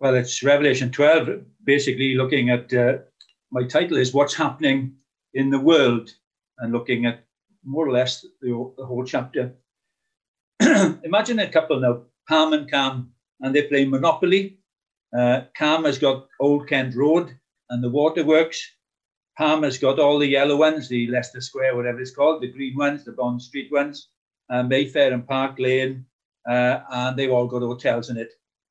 Well, it's Revelation 12, basically looking at, my title is What's Happening in the World, and looking at more or less the whole chapter. Imagine a couple now, Pam and Cam, and they're playing Monopoly. Cam has got Old Kent Road and the waterworks. Pam has got all the yellow ones, the Leicester Square, whatever it's called, the green ones, the Bond Street ones, Mayfair and Park Lane, and they've all got hotels in it.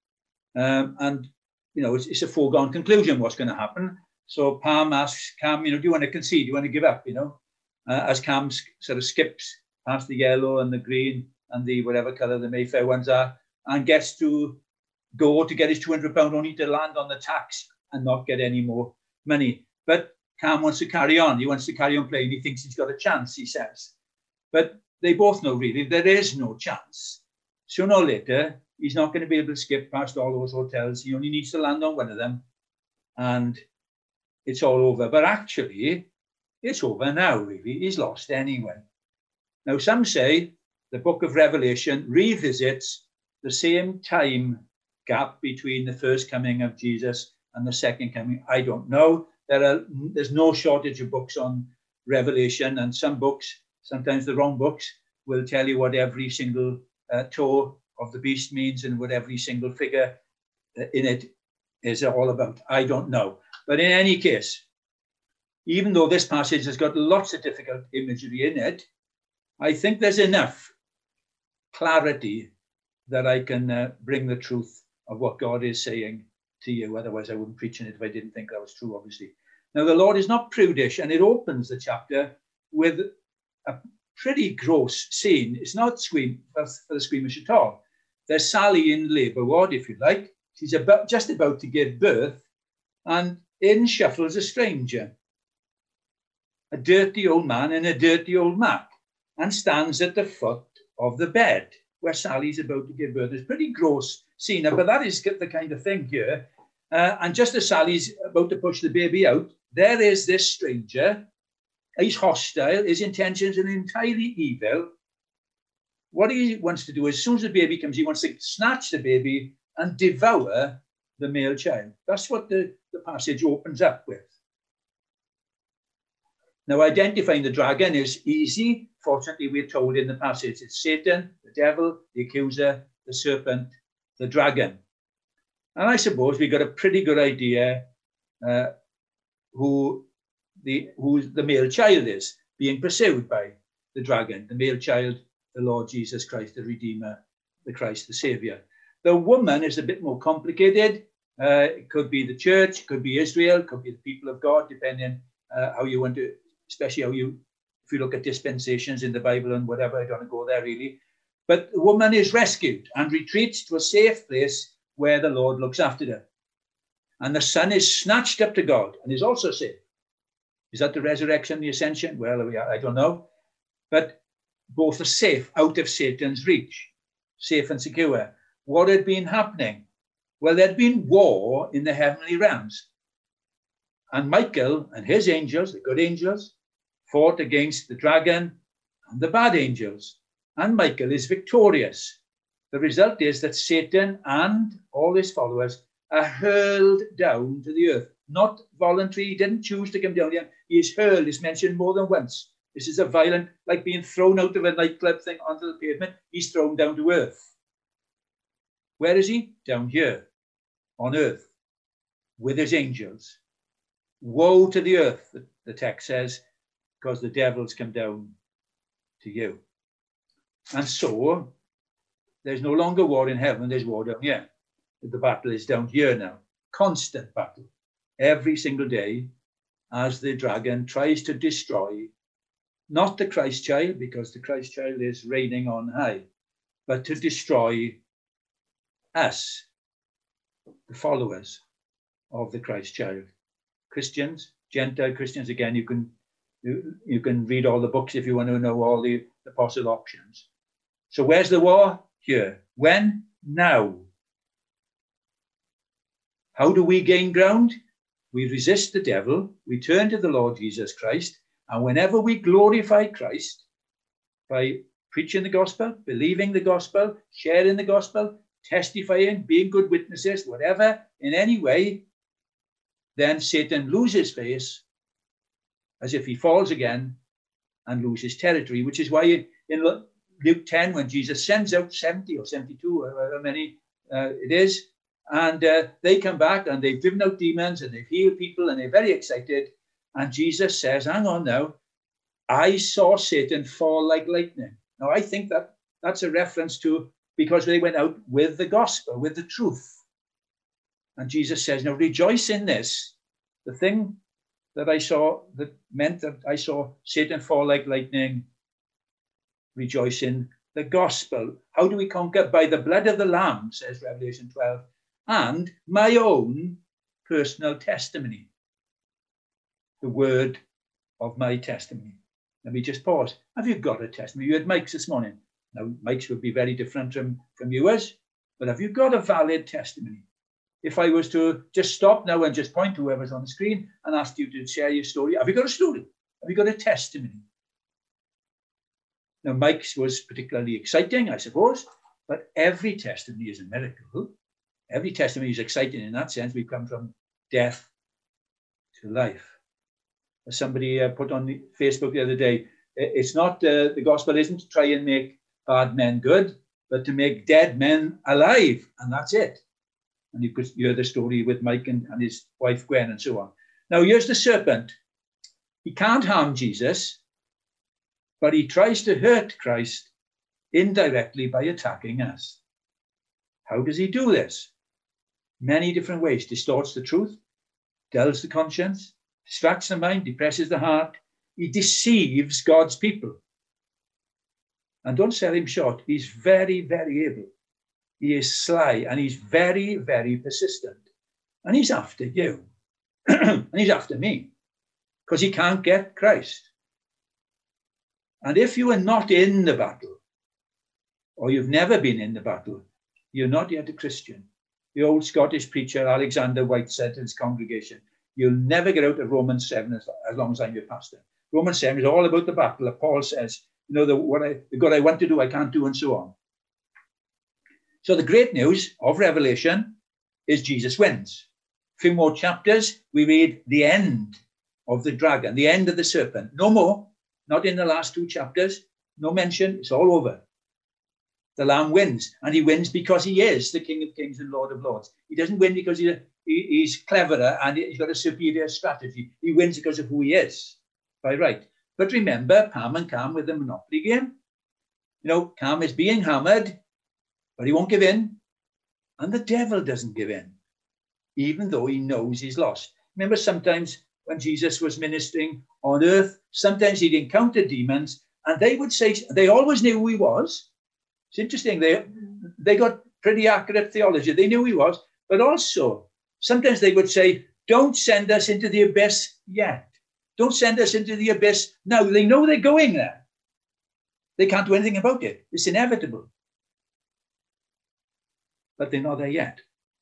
And, you know, it's a foregone conclusion what's going to happen. So Pam asks Cam, you know, do you want to concede? Do you want to give up, you know? As Cam sort of skips past the yellow and the green and the whatever colour the Mayfair ones are, and gets to go to get his £200 only to land on the tax and not get any more money. But Cam wants to carry on. He wants to carry on playing. He thinks he's got a chance, he says. But they both know, really, there is no chance. Sooner or later, he's not going to be able to skip past all those hotels. He only needs to land on one of them, and it's all over. But actually, it's over now, really. He's lost anyway. Now, some say the book of Revelation revisits the same time gap between the first coming of Jesus and the second coming. I don't know. There's no shortage of books on Revelation, and some books, sometimes the wrong books, will tell you what every single toe of the beast means and what every single figure in it is all about. I don't know. But in any case, even though this passage has got lots of difficult imagery in it, I think there's enough clarity that I can bring the truth of what God is saying to you. Otherwise, I wouldn't preach on it if I didn't think that was true, obviously. Now, the Lord is not prudish, and it opens the chapter with a pretty gross scene. It's not for the squeamish at all. There's Sally in labour ward, if you like. She's just about to give birth, and in shuffles a stranger, a dirty old man in a dirty old Mac, and stands at the foot of the bed where Sally's about to give birth. It's a pretty gross scene, but that is the kind of thing here. And just as Sally's about to push the baby out, there is this stranger. He's hostile. His intentions are entirely evil. What he wants to do is, as soon as the baby comes, he wants to snatch the baby and devour the male child. That's what the passage opens up with. Now, identifying the dragon is easy. Fortunately, we're told in the passage it's Satan, the devil, the accuser, the serpent, the dragon. And I suppose we got a pretty good idea who the male child is being pursued by the dragon. The male child, the Lord Jesus Christ, the Redeemer, the Christ, the Saviour. The woman is a bit more complicated. It could be the church, could be Israel, could be the people of God, depending how you want to, especially if you look at dispensations in the Bible and whatever. I don't want to go there really. But the woman is rescued and retreats to a safe place where the Lord looks after her. And the son is snatched up to God and is also saved. Is that the resurrection, the ascension? Well, I don't know. But both are safe, out of Satan's reach, safe and secure. What had been happening? Well, there'd been war in the heavenly realms. And Michael and his angels, the good angels, fought against the dragon and the bad angels. And Michael is victorious. The result is that Satan and all his followers are hurled down to the earth. Not voluntary. He didn't choose to come down here. He is hurled. It's mentioned more than once. This is a violent, like being thrown out of a nightclub thing onto the pavement. He's thrown down to earth. Where is he? Down here, on earth, with his angels. Woe to the earth, the text says, because the devil's come down to you. And so, there's no longer war in heaven, there's war down here. The battle is down here now. Constant battle. Every single day, as the dragon tries to destroy, not the Christ child, because the Christ child is reigning on high, but to destroy us, the followers of the Christ child. Christians, Gentile Christians, again, you can read all the books if you want to know all the possible options. So where's the war? Here. When? Now. How do we gain ground? We resist the devil, we turn to the Lord Jesus Christ, and whenever we glorify Christ by preaching the gospel, believing the gospel, sharing the gospel, testifying, being good witnesses, whatever, in any way, then Satan loses face as if he falls again and loses territory, which is why in Luke 10, when Jesus sends out 70 or 72, or however many it is, and they come back and they've driven out demons and they've healed people and they're very excited. And Jesus says, hang on now, I saw Satan fall like lightning. Now, I think that that's a reference to because they went out with the gospel, with the truth. And Jesus says, now rejoice in this. The thing that I saw that meant that I saw Satan fall like lightning, rejoice in the gospel. How do we conquer? By the blood of the Lamb, says Revelation 12, and my own personal testimony, the word of my testimony. Let me just pause. Have you got a testimony? You had mics this morning. Now, mics would be very different from yours, but have you got a valid testimony? If I was to just stop now and just point to whoever's on the screen and ask you to share your story, have you got a story? Have you got a testimony? Now, Mike's was particularly exciting, I suppose, but every testimony is a miracle. Every testimony is exciting in that sense. We've come from death to life. As somebody put on Facebook the other day, it's not, the gospel isn't to try and make bad men good, but to make dead men alive, and that's it. And you could hear the story with Mike and his wife Gwen and so on. Now, here's the serpent. He can't harm Jesus, but he tries to hurt Christ indirectly by attacking us. How does he do this? Many different ways. Distorts the truth, dulls the conscience, distracts the mind, depresses the heart. He deceives God's people. And don't sell him short. He's very, very able. He is sly and he's very, very persistent. And he's after you. And he's after me. Because he can't get Christ. And if you are not in the battle, or you've never been in the battle, you're not yet a Christian. The old Scottish preacher Alexander White said to his congregation, you'll never get out of Romans 7 as long as I'm your pastor. Romans 7 is all about the battle that Paul says, you know, the good I want to do, I can't do, and so on. So the great news of Revelation is Jesus wins. A few more chapters, we read the end of the dragon, the end of the serpent. No more, not in the last 2 chapters. No mention, it's all over. The Lamb wins, and he wins because he is the King of Kings and Lord of Lords. He doesn't win because he's cleverer and he's got a superior strategy. He wins because of who he is, by right. But remember, Pam and Cam with the Monopoly game. You know, Cam is being hammered, but he won't give in. And the devil doesn't give in, even though he knows he's lost. Remember, sometimes when Jesus was ministering on earth, sometimes he'd encounter demons, and they would say, they always knew who he was. It's interesting, they got pretty accurate theology. They knew who he was, but also sometimes they would say, don't send us into the abyss yet. Don't send us into the abyss now. They know they're going there. They can't do anything about it. It's inevitable. But they're not there yet.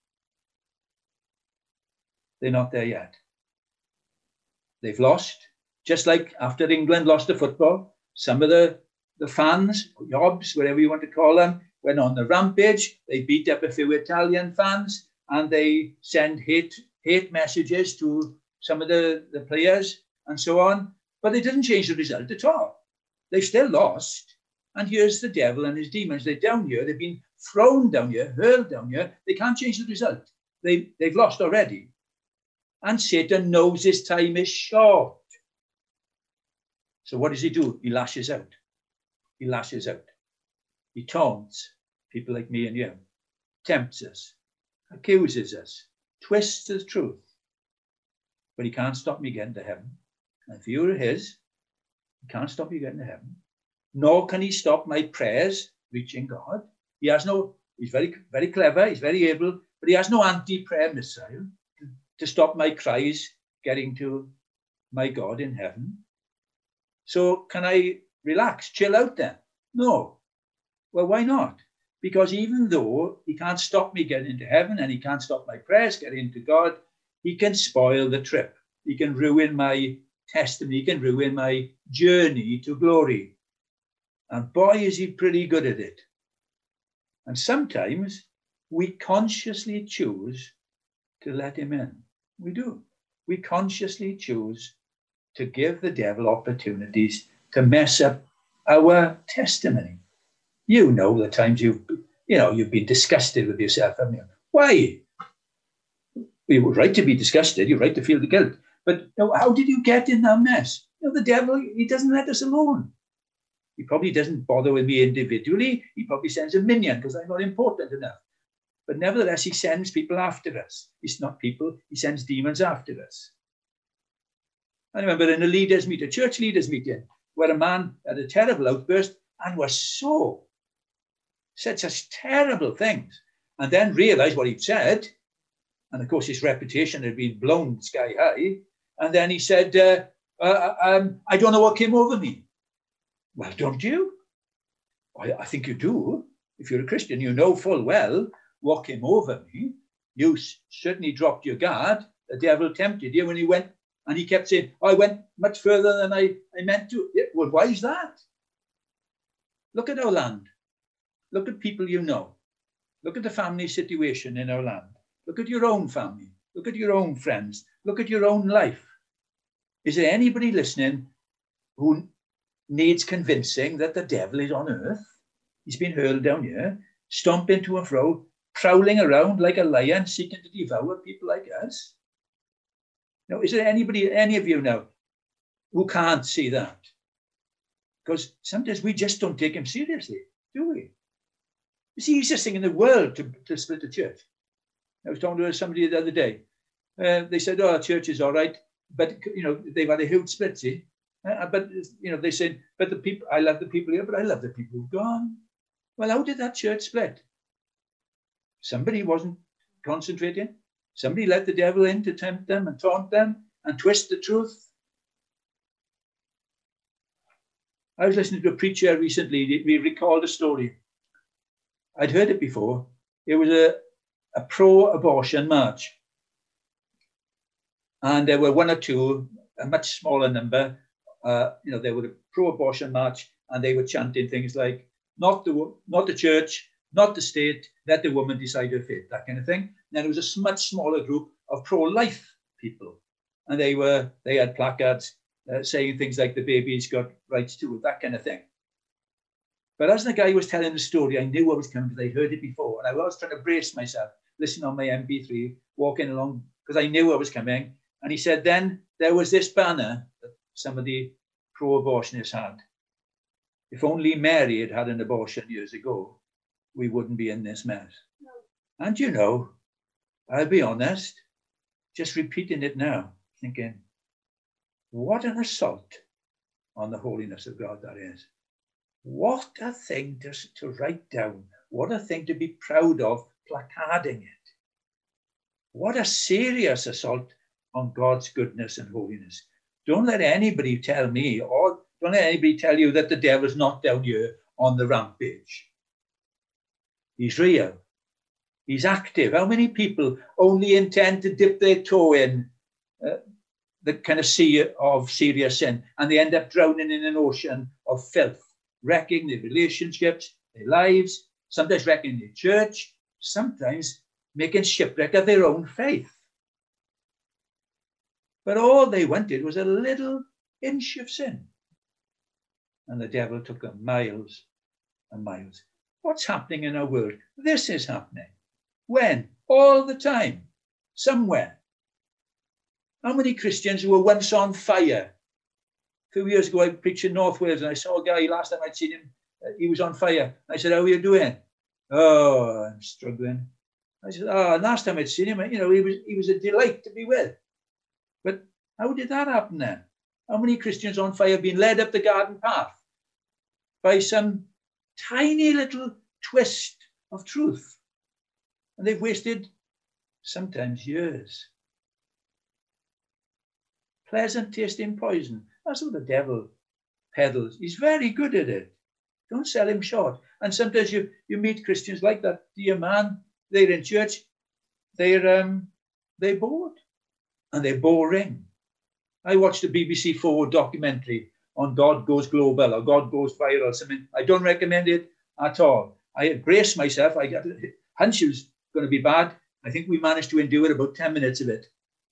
They're not there yet. They've lost, just like after England lost the football, some of the fans, yobs, whatever you want to call them, went on the rampage. They beat up a few Italian fans and they send hate messages to some of the players and so on. But they didn't change the result at all. They still lost. And here's the devil and his demons. They're down here. They've been thrown down here, hurled down here. They can't change the result. They've lost already. And Satan knows his time is short. So what does he do? He lashes out. He lashes out. He taunts people like me and you, tempts us, accuses us, twists the truth. But he can't stop me getting to heaven. And if you're his, he can't stop you getting to heaven. Nor can he stop my prayers reaching God. He's very, very clever, he's very able, but he has no anti-prayer missile to stop my cries getting to my God in heaven. So can I relax, chill out then? No. Well, why not? Because even though he can't stop me getting into heaven and he can't stop my prayers getting into God, he can spoil the trip. He can ruin my testimony. He can ruin my journey to glory. And boy, is he pretty good at it. And sometimes we consciously choose to let him in. We do. We consciously choose to give the devil opportunities to mess up our testimony. You know the times you've been disgusted with yourself, haven't you? Why? You're right to be disgusted. You're right to feel the guilt. But how did you get in that mess? The devil, he doesn't let us alone. He probably doesn't bother with me individually. He probably sends a minion because I'm not important enough. But nevertheless, he sends people after us. It's not people. He sends demons after us. I remember in a church leaders meeting, where a man had a terrible outburst and said such terrible things, and then realized what he'd said. And of course, his reputation had been blown sky high. And then he said, I don't know what came over me. Well, don't you? I think you do. If you're a Christian, you know full well what came over me. You certainly dropped your guard. The devil tempted you when he went, and he kept saying, I went much further than I meant to. Yeah, well, why is that? Look at our land. Look at people you know. Look at the family situation in our land. Look at your own family. Look at your own friends. Look at your own life. Is there anybody listening who needs convincing that the devil is on earth? He's been hurled down here, stomping to and fro, prowling around like a lion, seeking to devour people like us. Now, is there any of you now, who can't see that? Because sometimes we just don't take him seriously, do we? It's the easiest thing in the world to split a church. I was talking to somebody the other day. They said, our church is all right, but, they've had a huge split, see? But, they said, but the people, I love the people here, but I love the people who've gone. Well, how did that church split? Somebody wasn't concentrating. Somebody let the devil in to tempt them and taunt them and twist the truth. I was listening to a preacher recently. We recalled a story. I'd heard it before. It was a pro-abortion march. And there were one or two, a much smaller number. There were a pro-abortion march, and they were chanting things like, not the church, not the state, let the woman decide her fate, that kind of thing. And then there was a much smaller group of pro-life people. And they had placards saying things like the baby's got rights too, that kind of thing. But as the guy was telling the story, I knew what was coming because I'd heard it before. And I was trying to brace myself, listening on my MP3, walking along, because I knew what was coming. And he said, then there was this banner that some of the pro-abortionists had. If only Mary had had an abortion years ago, we wouldn't be in this mess. No. And I'll be honest, just repeating it now, thinking, what an assault on the holiness of God that is. What a thing to write down. What a thing to be proud of, placarding it. What a serious assault on God's goodness and holiness. Don't let anybody tell me, or don't let anybody tell you that the devil's not down here on the rampage. He's real. He's active. How many people only intend to dip their toe in the kind of sea of serious sin, and they end up drowning in an ocean of filth, wrecking their relationships, their lives, sometimes wrecking their church, sometimes making shipwreck of their own faith. But all they wanted was a little inch of sin. And the devil took them miles and miles. What's happening in our world? This is happening. When? All the time. Somewhere. How many Christians who were once on fire? A few years ago, I preached in North Wales, and I saw a guy, last time I'd seen him, he was on fire. I said, how are you doing? Oh, I'm struggling. I said, last time I'd seen him, he was a delight to be with. But how did that happen then? How many Christians on fire have been led up the garden path by some tiny little twist of truth? And they've wasted sometimes years. Pleasant tasting poison. That's what the devil peddles. He's very good at it. Don't sell him short. And sometimes you meet Christians like that. Dear man, they're in church. They're bored. And they're boring. I watched a BBC 4 documentary on God Goes Global or God Goes Viral. Something. I don't recommend it at all. I braced myself. I got a hunch going to be bad. I think we managed to endure about 10 minutes of it.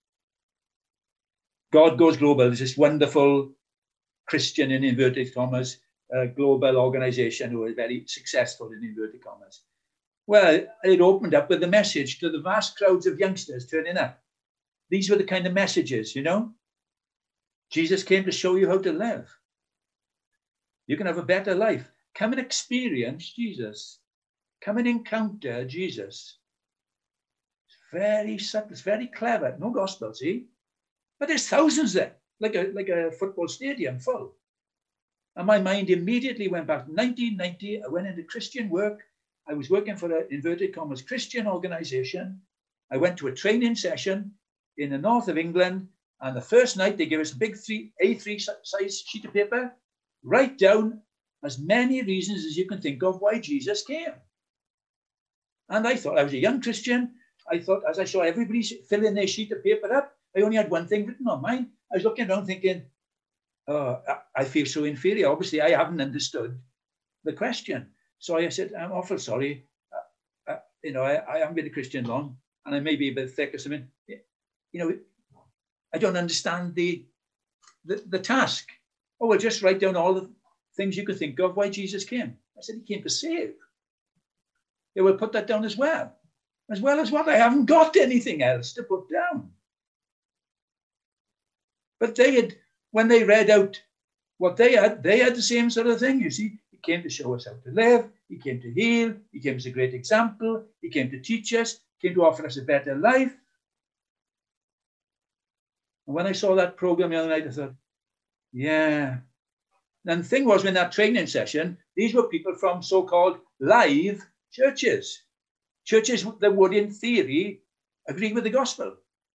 God Goes Global is this wonderful Christian, in inverted commas, global organization who are very successful in inverted commas. Well, it opened up with a message to the vast crowds of youngsters turning up. These were the kind of messages, you know. Jesus came to show you how to live. You can have a better life. Come and experience Jesus. Come and encounter Jesus. It's very subtle. It's very clever. No gospel, see? But there's thousands there, like a football stadium full. And my mind immediately went back to 1990. I went into Christian work. I was working for an inverted commas Christian organization. I went to a training session in the north of England. And the first night they gave us a big A3 size sheet of paper. Write down as many reasons as you can think of why Jesus came. And I thought, I was a young Christian. I thought, as I saw everybody filling their sheet of paper up, I only had one thing written on mine. I was looking around thinking, oh, I feel so inferior. Obviously, I haven't understood the question. So I said, I'm awful sorry. You know, I haven't been a Christian long, and I may be a bit thick or something. You know, I don't understand the task. Oh, well, just write down all the things you could think of why Jesus came. I said, he came to save. Yeah, we'll put that down as well. As well as what? I haven't got anything else to put down. But they had, when they read out what they had the same sort of thing. You see, he came to show us how to live. He came to heal. He came as a great example. He came to teach us. He came to offer us a better life. And when I saw that program the other night, I thought, yeah. And the thing was, in that training session, these were people from so-called live churches. Churches that would, in theory, agree with the gospel,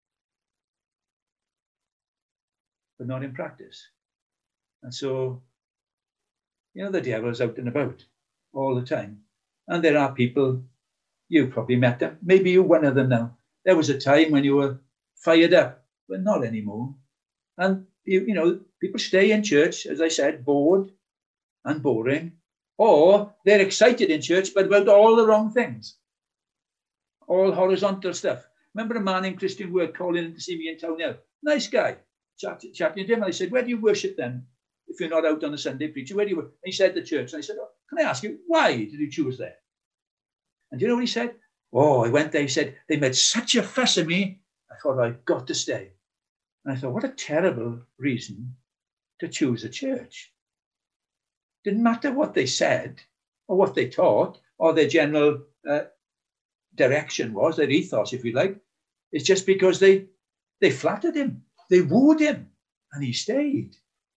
but not in practice. And so, you know, the devil's out and about all the time. And there are people, you've probably met them, maybe you're one of them now. There was a time when you were fired up, but not anymore. And, you know, people stay in church, as I said, bored and boring, or they're excited in church, but about all the wrong things, all horizontal stuff. Remember a man in Christian Work calling in to see me in Town Hill? Nice guy, chatting to him. And I said, where do you worship then? If you're not out on a Sunday preaching, where do you worship? And he said, the church. And I said, oh, can I ask you, why did you choose there? And do you know what he said? Oh, I went there. He said, they made such a fuss of me. I thought, I've got to stay. And I thought, what a terrible reason to choose a church. Didn't matter what they said or what they taught or their general direction was, their ethos, if you like. It's just because they flattered him. They wooed him and he stayed.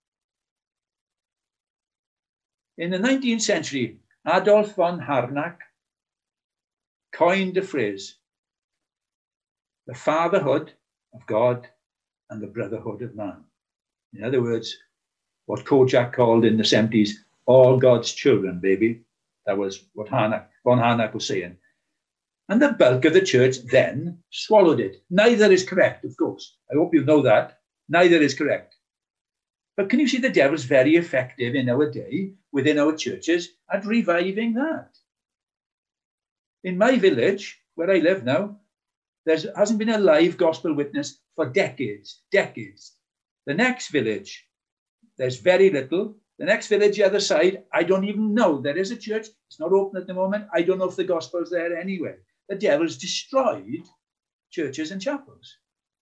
In the 19th century, Adolf von Harnack coined the phrase, the fatherhood of God and the brotherhood of man. In other words, what Kojak called in the 70s, all God's children, baby. That was what von Harnack was saying. And the bulk of the church then swallowed it. Neither is correct, of course. I hope you know that. Neither is correct. But can you see the devil's very effective in our day, within our churches, at reviving that? In my village, where I live now, there hasn't been a live gospel witness for decades. The next village, there's very little. The next village, the other side, I don't even know. There is a church. It's not open at the moment. I don't know if the gospel's there anyway. The devil's destroyed churches and chapels.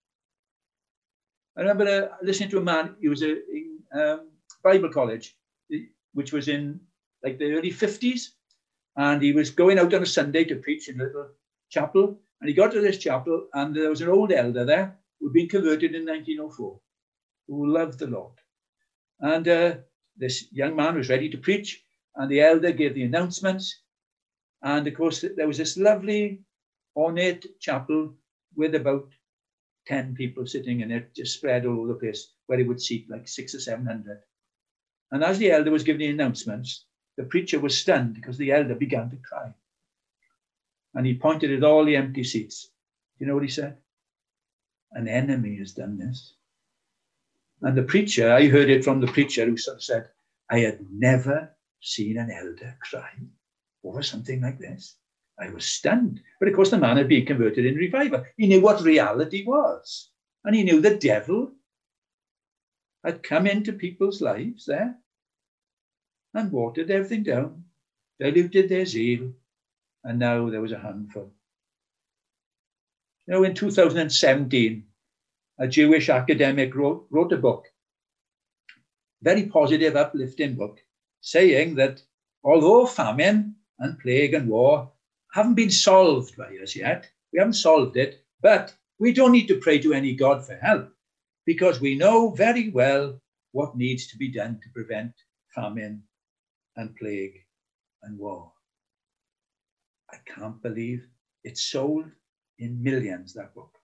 I remember listening to a man, he was in Bible college, which was in like the early 50s. And he was going out on a Sunday to preach in a little chapel. And he got to this chapel and there was an old elder there who had been converted in 1904, who loved the Lord. And this young man was ready to preach. And the elder gave the announcements. And of course, there was this lovely ornate chapel with about 10 people sitting in it, just spread all over the place, where he would seat like 600 or 700. And as the elder was giving the announcements, the preacher was stunned because the elder began to cry. And he pointed at all the empty seats. You know what he said? An enemy has done this. And the preacher, I heard it from the preacher who sort of said, I had never seen an elder cry over something like this. I was stunned. But of course, the man had been converted in revival. He knew what reality was. And he knew the devil had come into people's lives there and watered everything down, diluted their zeal, and now there was a handful. You know, in 2017, a Jewish academic wrote a book, very positive, uplifting book, saying that although famine and plague and war haven't been solved by us yet, we haven't solved it, but we don't need to pray to any God for help, because we know very well what needs to be done to prevent famine and plague and war. I can't believe it's sold in millions, that book.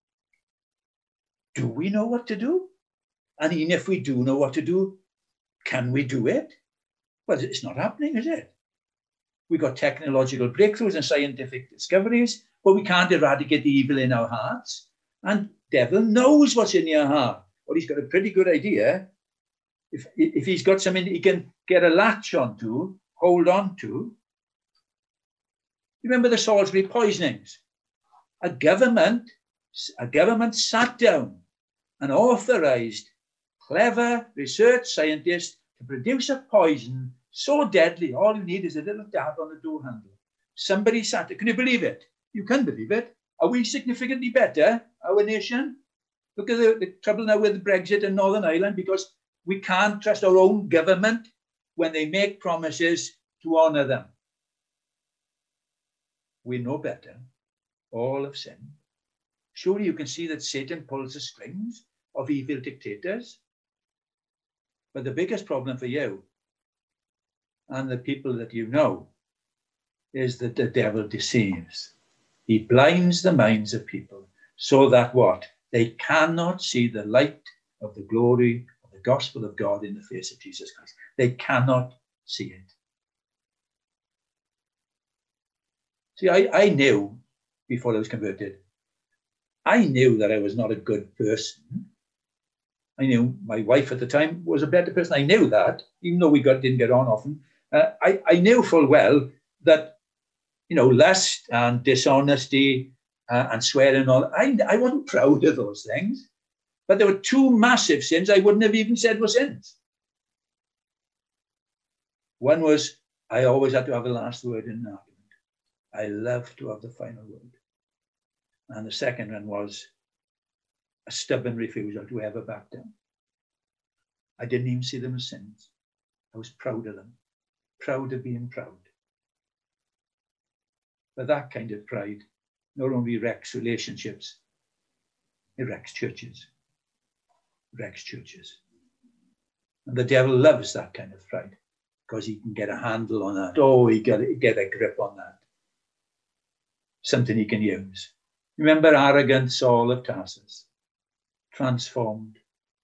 Do we know what to do? And even if we do know what to do, can we do it? Well, it's not happening, is it? We've got technological breakthroughs and scientific discoveries, but we can't eradicate the evil in our hearts. And the devil knows what's in your heart. Well, he's got a pretty good idea. If he's got something that he can get a latch onto, hold on to. Remember the Salisbury poisonings? A government sat down and authorized clever research scientists to produce a poison so deadly, all you need is a little dab on the door handle. Somebody sat there. Can you believe it? You can believe it. Are we significantly better, our nation? Look at the trouble now with Brexit and Northern Ireland, because we can't trust our own government when they make promises to honour them. We know better. All have sinned. Surely you can see that Satan pulls the strings of evil dictators. But the biggest problem for you and the people that you know is that the devil deceives. He blinds the minds of people so that what? They cannot see the light of the glory of the gospel of God in the face of Jesus Christ. They cannot see it. See, I knew before I was converted, I knew that I was not a good person. I knew my wife at the time was a better person. I knew that, even though we didn't get on often. I knew full well that, you know, lust and dishonesty and swearing and all, I wasn't proud of those things. But there were two massive sins I wouldn't have even said were sins. One was, I always had to have the last word in an argument. I love to have the final word. And the second one was a stubborn refusal to ever back down. I didn't even see them as sins. I was proud of them, proud of being proud. But that kind of pride not only wrecks relationships, it wrecks churches. It wrecks churches. And the devil loves that kind of pride because he can get a handle on that. Oh, he get a grip on that. Something he can use. Remember arrogant Saul of Tarsus? Transformed.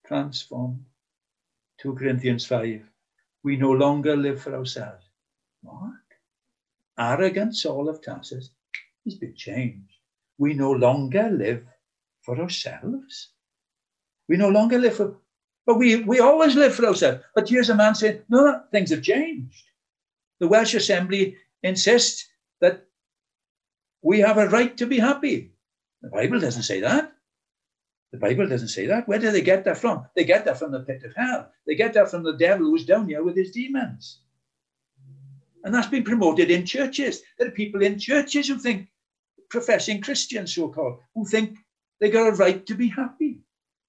2 Corinthians 5. We no longer live for ourselves. What? Arrogant Saul of Tarsus? He's been changed. We no longer live for ourselves. We no longer live for... But we always live for ourselves. But here's a man saying, no, things have changed. The Welsh Assembly insists that we have a right to be happy. The Bible doesn't say that. The Bible doesn't say that. Where do they get that from? They get that from the pit of hell. They get that from the devil who's down here with his demons. And that's been promoted in churches. There are people in churches who think, professing Christians so-called, who think they got a right to be happy.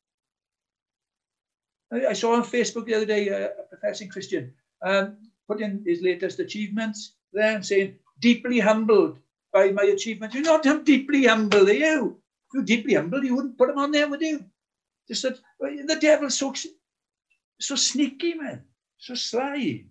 I saw on Facebook the other day a professing Christian put in his latest achievements there and saying, deeply humbled by my achievements. You're not deeply humble, are you? If you're deeply humble, you wouldn't put them on there, would you? Just that the devil's so sneaky, man, so sly.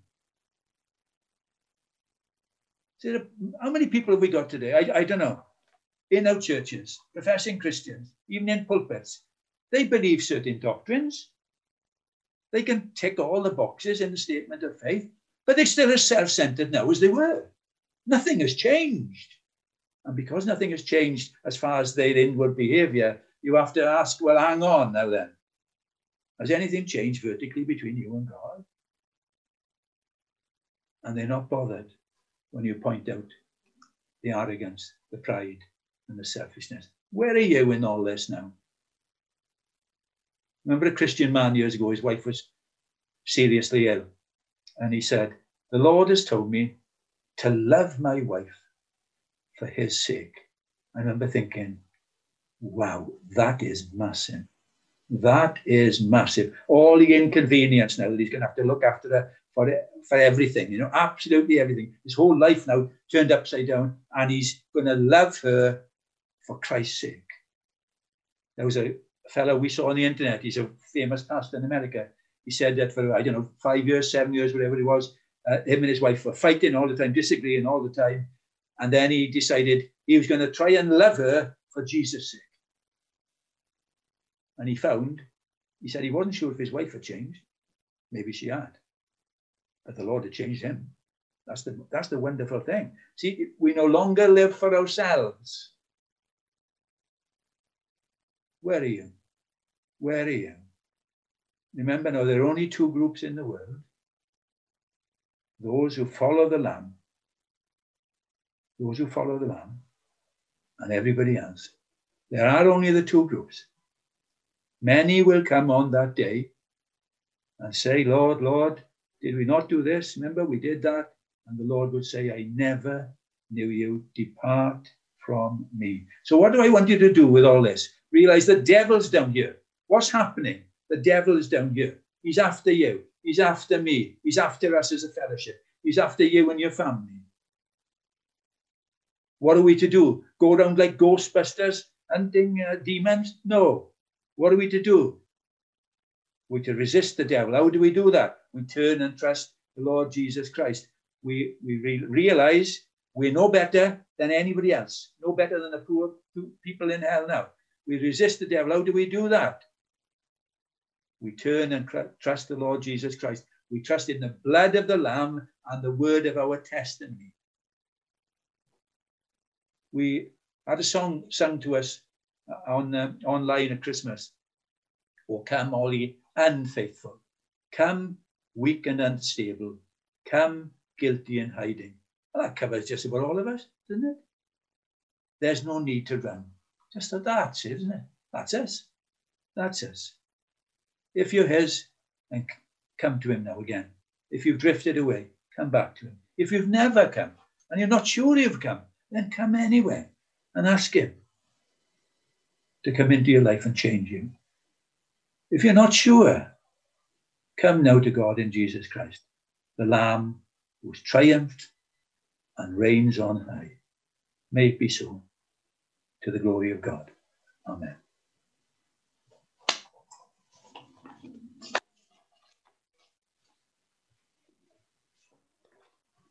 So how many people have we got today? I don't know. In our churches, professing Christians, even in pulpits, they believe certain doctrines. They can tick all the boxes in the statement of faith, but they're still as self-centered now as they were. Nothing has changed. And because nothing has changed as far as their inward behavior, you have to ask, well, hang on now then. Has anything changed vertically between you and God? And they're not bothered when you point out the arrogance, the pride, and the selfishness. Where are you in all this now? Remember a Christian man years ago, his wife was seriously ill. And he said, the Lord has told me to love my wife for his sake. I remember thinking, wow, that is massive. That is massive. All the inconvenience now that he's going to have to look after her for everything, absolutely everything. His whole life now turned upside down, and he's going to love her for Christ's sake. There was a fellow we saw on the internet. He's a famous pastor in America. He said that for, 5 years, 7 years, whatever it was, him and his wife were fighting all the time, disagreeing all the time. And then he decided he was going to try and love her for Jesus' sake. And he said he wasn't sure if his wife had changed. Maybe she had. But the Lord had changed him. That's the wonderful thing. See, we no longer live for ourselves. Where are you? Where are you? Remember now, there are only two groups in the world. Those who follow the Lamb. Those who follow the Lamb. And everybody else. There are only the two groups. Many will come on that day and say, Lord, Lord, did we not do this? Remember, we did that. And the Lord would say, I never knew you. Depart from me. So what do I want you to do with all this? Realize the devil's down here. What's happening? The devil is down here. He's after you. He's after me. He's after us as a fellowship. He's after you and your family. What are we to do? Go around like Ghostbusters hunting demons? No. What are we to do? We're to resist the devil. How do we do that? We turn and trust the Lord Jesus Christ. We realize we're no better than anybody else. No better than the poor people in hell now. We resist the devil. How do we do that? We turn and trust the Lord Jesus Christ. We trust in the blood of the Lamb and the word of our testimony. We had a song sung to us online at Christmas. Oh, come, all ye unfaithful. Come, weak and unstable. Come, guilty and hiding. Well, that covers just about all of us, doesn't it? There's no need to run. Just that's it, isn't it? That's us. That's us. If you're his, then come to him now again. If you've drifted away, come back to him. If you've never come and you're not sure you've come, then come anyway and ask him to come into your life and change you. If you're not sure, come now to God in Jesus Christ, the Lamb who's triumphed and reigns on high. May it be so, to the glory of God. Amen.